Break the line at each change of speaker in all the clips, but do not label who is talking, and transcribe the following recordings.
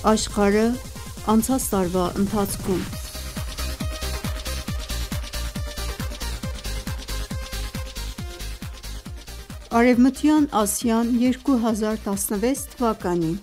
Աշխարհը անցած տարվա ընթացքում։ Արևմտյան Ասիան 2016 թվականին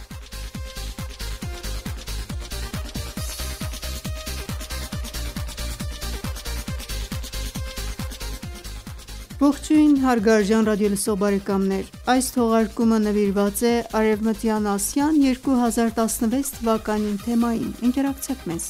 Ողջույն հարգարժան ռադիոլսող բարեկամներ, այս թողարկումը նվիրված է Արևմտյան Ասիան 2016 թվականին թեմային։ Ընկերակցեք մեզ։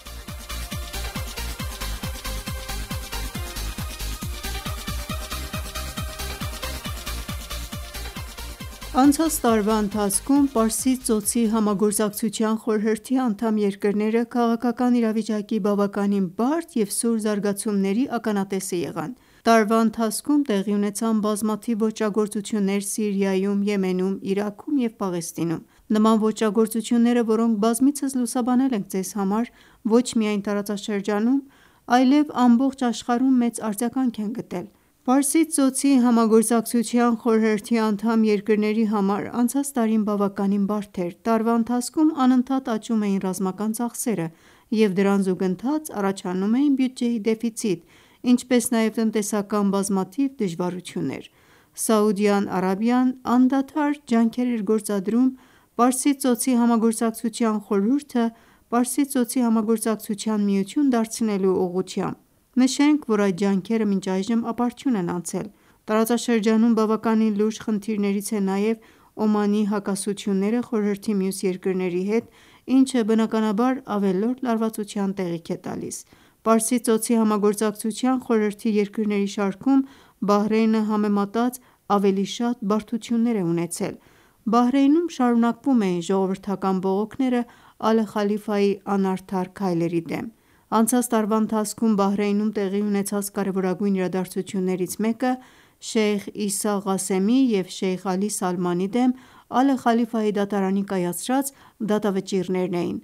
Անցած տարվա ընթացքում Պարսից ծոցի համագործակցության խորհրդի անդամ երկրները քաղաքական իրավիճակի բավականին բարդ և սուր զարգացումների ականատեսը եղան։ Տարվա ընթացքում տեղի ունեցան բազմաթիվ ոճրագործություններ Սիրիայում, Եմենում, Իրաքում և Պաղեստինում։ Նման ոճրագործությունները, որոնք բազմիցս լուսաբանել ենք ձեզ համար, ոչ միայն տարածաշրջանում, այլև ամբողջ աշխարհում մեծ արձագանք են գտել։ Պարսից ծոցի համագործակցության խորհրդի անդամ երկրների համար անցած տարին բավականին բարդ էր։ Տարվա ընթացքում անընդհատ աճում էին ռազմական ծախսերը և դրան զուգընթաց առաջանում էին բյուջեի դեֆիցիտ, ինչպես նաև տնտեսական բազմաթիվ դժվարություններ։ Սաուդյան Արաբիան անդադար ջանքեր էր գործադրում Պարսից ծոցի համագործակցության խորհուրդը Պարսից ծոցի համագործակցության միություն դարձնելու ուղղությամբ։ Նշենք, որ այդ ջանքերը մինչ այժմ ապարդյուն են անցել։ Տարածաշրջանում բավականին լուրջ խնդիրներից է նաև Օմանի հակասությունները խորհրդի մյուս երկրների հետ, ինչը բնականաբար ավելորդ լարվածության տեղիք է տալիս։ Պարսից ծոցի համագործակցության խորհրդի երկրների շարքում Բահրեյնը համեմատած ավելի շատ բարդություններ է ունեցել։ Բահրեյնում շարունակվում էին ժողովրդական բողոքները Ալե Խալիֆայի անարդար քայլերի դեմ։ Անցած տարվա ընթացքում Բահրեյնում տեղի ունեցած կարևորագույն իրադարձություններից մեկը Շեյխ Իսա Ղասեմի և Շեյխ Ալի Սալմանի դեմ Ալե Խալիֆայի դատարանի կայացրած դատավճիռներն էին։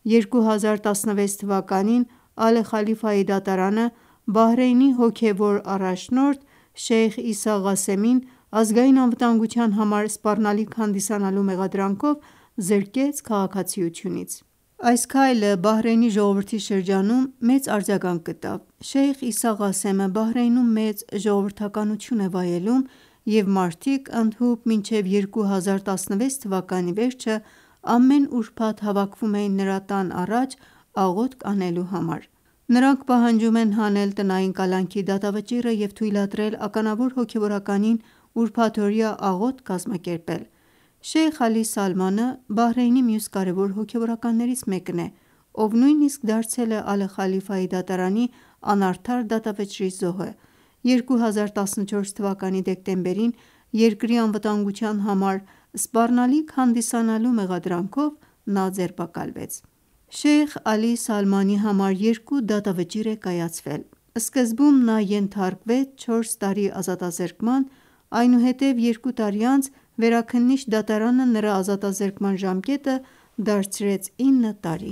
2016 թվականին Ալե Խալիֆայի դատարանը Բահրեյնի հոգևոր առաջնորդ Շեյխ Իսա Ղասեմին ազգային անվտանգության համար սպառնալիք հանդիսանալու մեղադրանքով զրկեց քաղաքացիությունից։ Այս քայլը Բահրեյնի ժողովրդի շրջանում մեծ արձագանք գտավ։ Շեյխ Իսա Ղասեմը Բահրեյնում մեծ ժողովրդականություն է վայելում, և մարդիկ ընդհուպ մինչև 2016 թվականի վերջը ամեն ուրբաթ հավաքվում էին նրա տան առաջ աղոթք անելու համար։ Նրանք պահանջում են հանել տնային կալանքի դատավճիռը և թույլատրել ականավոր հոգևորականին ուրբաթօրյա աղոթք կազմակերպել։ Շեյխ Ալի Սալմանը Բահրեյնի մյուս կարևոր հոգևորականներից մեկն է, ով նույնիսկ դարձել է Ալե Խալիֆայի դատարանի անարդար դատավճռի զոհը։ 2014 թվականի դեկտեմբերին երկրի անվտանգության համար սպառնալիք հանդիսանալու մեղադրանքով նա ձերբակալվեց։ Շեյխ Ալի Սալմանի համար երկու դատավճիռ է կայացվել։ Սկզբում նա ենթարկվեց 4 տարի ազատազրկման, այնուհետև 2 տարի անց Վերաքննիչ դատարանը նրա ազատազրկման ժամկետը դարձրեց 9 տարի։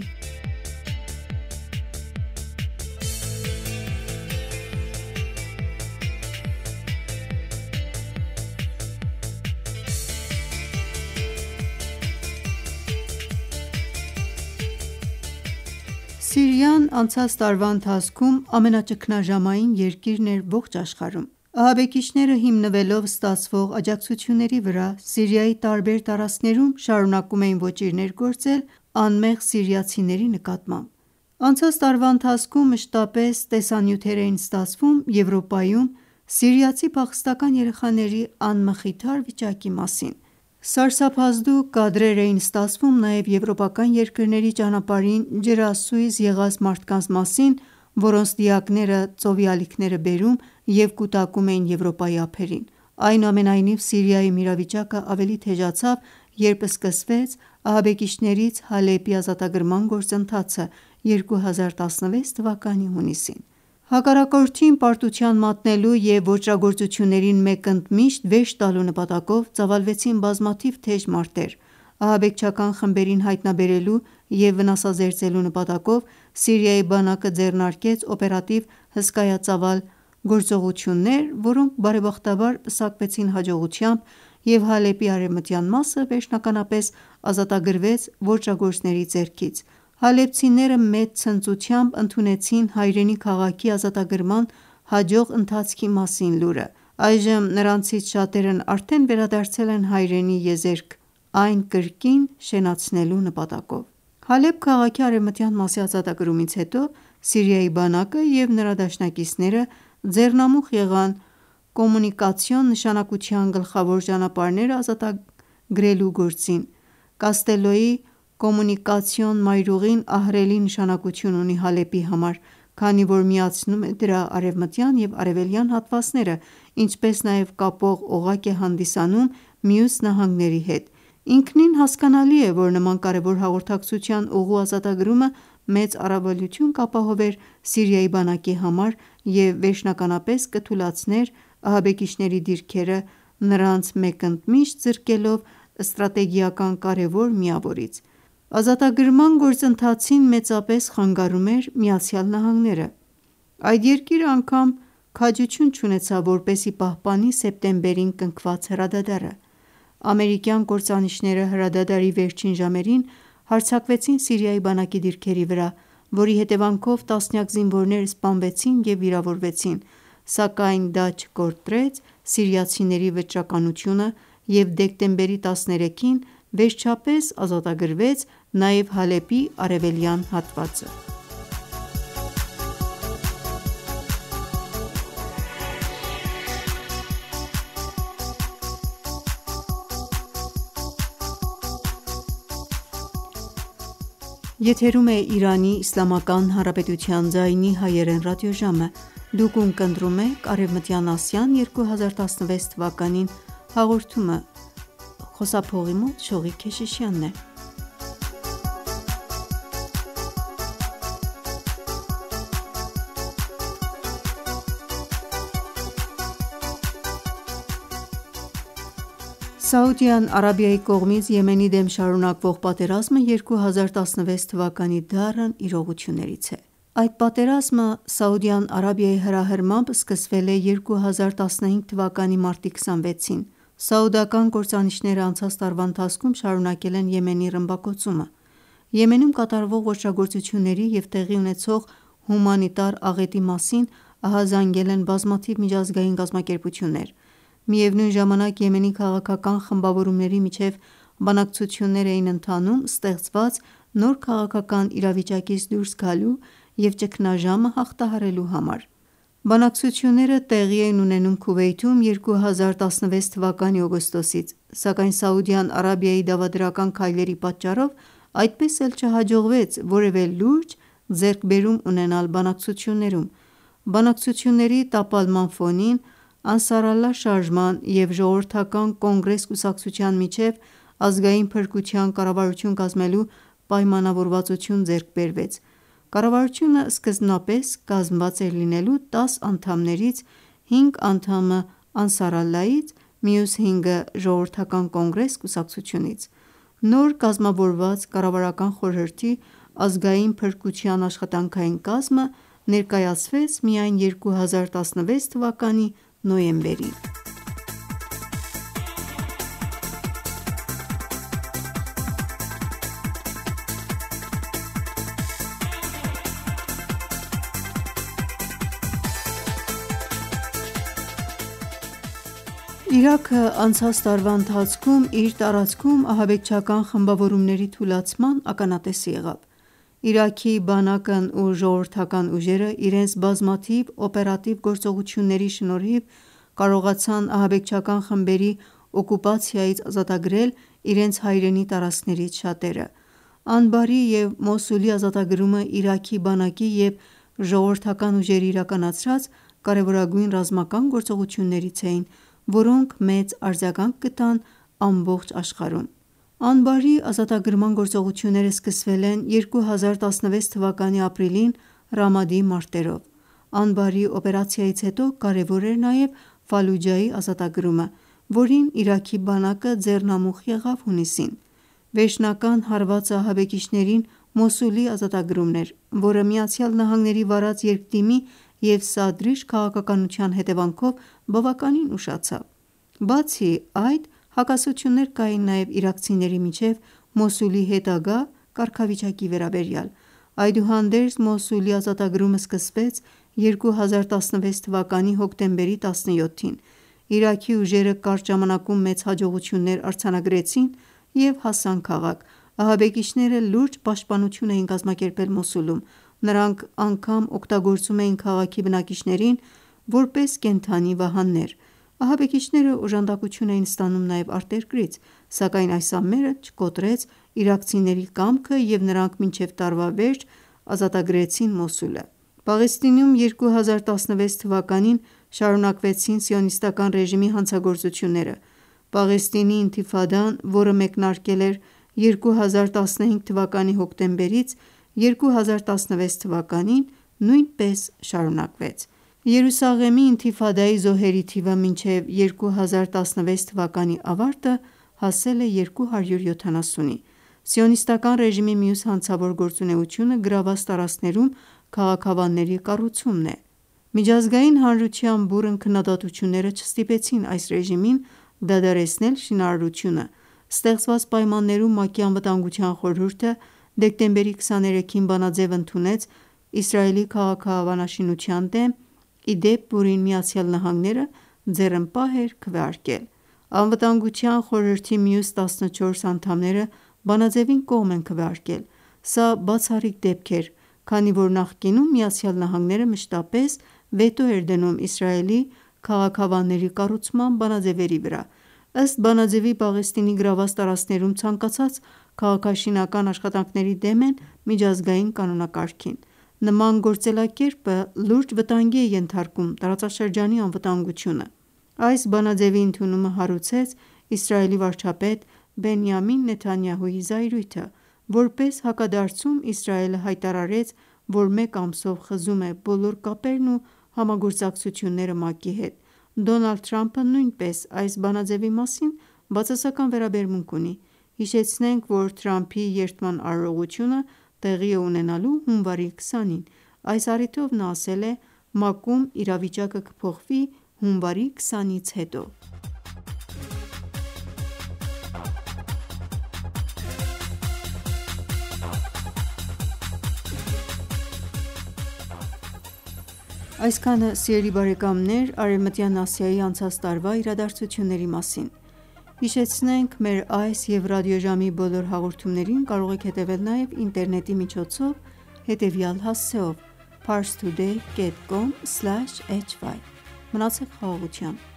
Սիրիան անցած տարվա ընթացքում ամենաճգնաժամային երկիրն էր ողջ աշխարհում։ Ահաբեկիչները հիմնվելով ստացվող աջակցությունների վրա Սիրիայի տարբեր տարածքներում շարունակում էին ոճիրներ գործել անմեղ սիրիացիների նկատմամբ։ Անցած տարվա ընթացքում մշտապես տեսանյութեր էին ստացվում Եվրոպայում սիրիացի փախստական երեխաների անմխիթար վիճակի մասին։ Սարսափազդու կադրեր էին ստացվում նաև եվրոպական երկրների ճանապարհին ջրասույզ եղած մարդկանց մասին, որոնց դիակները ծովի ալիքներ բերում և կուտակում էին Եվրոպայի ափերին։ Այնուամենայնիվ Սիրիայում իրավիճակը ավելի թեժացավ, երբ սկսվեց ահաբեկիչներից Հալեպի ազատագրման գործընթացը 2016 թվականի հունիսին։ Հակառակորդին պարտության մատնելու և ոճրագործություններին մեկընդմիշտ վերջ տալու նպատակով ծավալվեցին բազմաթիվ թեժ մարտեր։ Ահաբեկչական խմբերին հայտնաբերելու և վնասազերծելու նպատակով Սիրիայի բանակը ձեռնարկեց օպերատիվ հսկայածավալ գործողություններ, որոնք բարեբախտաբար պսակվեցին հաջողությամբ և Հալեպի արևմտյան մասը վերջնականապես ազատագրվեց ոճրագործների ձեռքից։ Հալեպցիները մեծ ցնծությամբ ընդունեցին հայրենի քաղաքի ազատագրման հաջող ընթացքի մասին լուրը։ Այժմ նրանցից շատերն արդեն վերադարձել են հայրենի եզերք, այն կրկին շենացնելու նպատակով։ Հալեբ քաղաքի արևմտյան մասի ազատագրումից հետո Սիրիայի բանակը և նրա դաշնակիցները ձեռնամուխ եղան կոմունիկացիոն նշանակության գլխավոր ճանապարհները ազատագրելու գործին։ Կաստելոյի կոմունիկացիոն մայրուղին ահռելի նշանակություն ունի Հալեպի համար, քանի որ միացնում է դրա արևմտյան և արևելյան հատվածները, ինչպես նաև կապող օղակ է հանդիսանում մյուս նահանգների հետ։ Ինքնին հասկանալի է, որ նման կարևոր հաղորդակցության ուղու ազատագրումը մեծ առավելություն կապահովեր Սիրիայի բանակի համար և վերջնականապես կթուլացներ ահաբեկիչների դիրքերը՝ նրանց մեկընդմիշտ զրկելով ստրատեգիական կարևոր միավորից։ Ազատագրման գործընթացին մեծապես խանգարում էր ԱՄՆ-ը։ Այդ երկիրը անգամ քաջություն չունեցավ, որպեսզի պահպանի սեպտեմբերին կնքված հրադադարը։ Ամերիկյան կործանիչները հրադադարի վերջին ժամերին հարձակվեցին Սիրիայի բանակի դիրքերի վրա, որի հետևանքով տասնյակ զինվորներ սպանվեցին և վիրավորվեցին, սակայն դա չկորտրեց սիրիացիների վճռականությունը, և դեկտեմբերի 13-ին վերջապես ազատագրվեց նաև Հալեպի արևելյան հատվածը։ Սաուդյան Արաբիայի կողմից Եմենի դեմ շարունակվող պատերազմը 2016 թվականի դառն իրողություններից է։ Այդ պատերազմը Սաուդյան Արաբիայի հրահրմամբ սկսվել է 2015 թվականի մարտի 26-ին։ Սաուդական կործանիչները անցած տարվա ընթացքում շարունակել են Եմենի ռմբակոծումը։ Եմենում կատարվող ոճրագործությունների և տեղի ունեցող հումանիտար աղետի մասին ահազանգել են բազմաթիվ միջազգային կազմակերպություններ։ Միևնույն ժամանակ Եմենի քաղաքական խմբավորումների միջև բանակցություններ էին ընթանում ստեղծված նոր քաղաքական իրավիճակից դուրս գալու և ճգնաժամը հաղթահարելու համար։ Բանակցությունները տեղի էին ունենում Քուվեյթում 2016 թվականի օգոստոսից, սակայն Սաուդյան Արաբիայի դավադրական քայլերի պատճառով այդպես էլ չհաջողվեց որևէ լուրջ ձեռքբերում ունենալ բանակցություններում։ Բանակցությունների տապալման ֆոնին Անսարալլահ շարժման և Ժողովրդական կոնգրես կուսակցության միջև ազգային փրկության կառավարություն կազմելու պայմանավորվածություն ձեռք բերվեց։ Կառավարությունը սկզբնապես կազմված էր լինելու 10 անդամներից 5 անդամը Անսարալլահից, մյուս 5-ը Ժողովրդական կոնգրես կուսակցությունից։ Նոր կազմավորված կառավարական խորհրդի ազգային փրկության աշխատանքային կազմը ներկայացվեց միայն 2016 թվականի նոյեմբերին։ Իրաքը անցած տարվա ընթացքում իր տարածքում ահաբեկչական խմբավորումների թուլացման ականատես եղավ։ Իրաքի բանակն ու ժողովրդական ուժերը իրենց բազմաթիվ օպերատիվ գործողությունների շնորհիվ կարողացան ահաբեկչական խմբերի օկուպացիայից ազատագրել իրենց հայրենի տարածքներից շատերը։ Անբարի և Մոսուլի ազատագրումը Իրաքի բանակի և ժողովրդական ուժերի իրականացրած կարևորագույն ռազմական գործողություններից էին, որոնք մեծ արձագանք գտան ամբողջ աշխարհում։ Անբարի ազատագրման գործողությունները սկսվել են 2016 թվականի ապրիլին Ռամադի մարտերով։ Անբարի օպերացիայից հետո կարևոր էր նաև Ֆալուջայի ազատագրումը, որին Իրաքի բանակը ձեռնամուխ եղավ հունիսին։ Վերջնական հարվածը ահաբեկիչներին Մոսուլի ազատագրումն էր, որը ԱՄՆ-ի վարած երկտիմի և Սադրիշ քաղաքականության հետևանքով բավականին ուշացավ։ Բացի այդ, Հակասություններ կային նաև իրաքցիների միջև Մոսուլի հետագա կարգավիճակի վերաբերյալ: Այդուհանդերձ, Մոսուլի ազատագրումը սկսվեց 2016 թվականի հոկտեմբերի 17-ին: Իրաքի ուժերը կարճ ժամանակում մեծ հաջողություններ արձանագրեցին և հասան քաղաք: Ահաբեկիչները լուրջ պաշտպանություն էին կազմակերպել Մոսուլում: Նրանք անգամ օգտագործում էին քաղաքի բնակիչներին որպես կենդանի վահաններ: Ահաբեկիչները օժանդակություն էին ստանում նաև արտերկրից, սակայն այս ամենը չկոտրեց իրաքցիների կամքը և նրանք մինչև տարվա վերջ ազատագրեցին Մոսուլը: Պաղեստինում 2016 թվականին շարունակվեցին սիոնիստական ռեժիմի հանցագործությունները: Պաղեստինի ինթիֆադան, որը մեկնարկել էր 2015 թվականի հոկտեմբերից 2016 թվականին, նույնպես շարունակվեց: Երուսաղեմի ինթիֆադայի զոհերի թիվը մինչև 2016 թվականի ավարտը հասել է 270-ի: Սիոնիստական ռեժիմի մյուս հանցավոր գործունեությունը գրավված տարածքներում քաղաքավանների կառուցումն է: Միջազգային հանրության բուռն քննադատությունները չստիպեցին այս ռեժիմին դադարեցնել շինարարությունը: Ստեղծված պայմաններում ՄԱԿ-ի Անվտանգության խորհուրդը դեկտեմբերի 23-ին բանաձև ընդունեց Իսրայելի քաղաքավանաշինության դեմ, ի դեպ, որին ԱՄՆ-ը ձեռնպահ էր քվեարկել: Անվտանգության խորհրդի մյուս 14 անդամները բանաձևին կողմ են քվեարկել: Սա բացառիկ դեպք էր, քանի որ նախկինում ԱՄՆ-ը մշտապես վետո էր դնում Իսրայելի քաղաքավանների կառուցման բանաձևերի վրա: Ըստ բանաձևի Պաղեստինի գրավված տարածքներում ցանկացած քաղաքաշինական աշխատանքների դեմ են միջազգային կանոնակարգին: Նման գործելակերպը լուրջ վտանգի է ենթարկում տարածաշրջանի անվտանգությունը: Այս բանաձևի ընդունումը հարուցեց Իսրայելի վարչապետ Բենյամին Նեթանյահուի զայրույթը: Որպես հակադարձում Իսրայելը հայտարարեց, որ մեկ ամսով խզում է բոլոր կապերն ու համագործակցությունները ՄԱԿ-ի հետ: Դոնալդ Թրամփը նույնպես այս բանաձևի մասին բացասական վերաբերմունք ունի: Հիշեցնենք, որ Թրամփի երդման արարողությունը տեղի է ունենալու հունվարի 20-ին: Այս առիթով նա ասել է. «ՄԱԿ-ում իրավիճակը կփոխվի հունվարի 20-ից հետո»: Այսքանը Արևմտյան Ասիայի անցած տարվա իրադարձությունների մասին: Հիշեցնենք մեր այս և ռադիոժամի բոլոր հաղորդումներին կարող եք հետևել նաև ինտերնետի միջոցով հետևյալ հասցեով՝ parstoday.com/hy: Մնացեք խաղաղությամբ: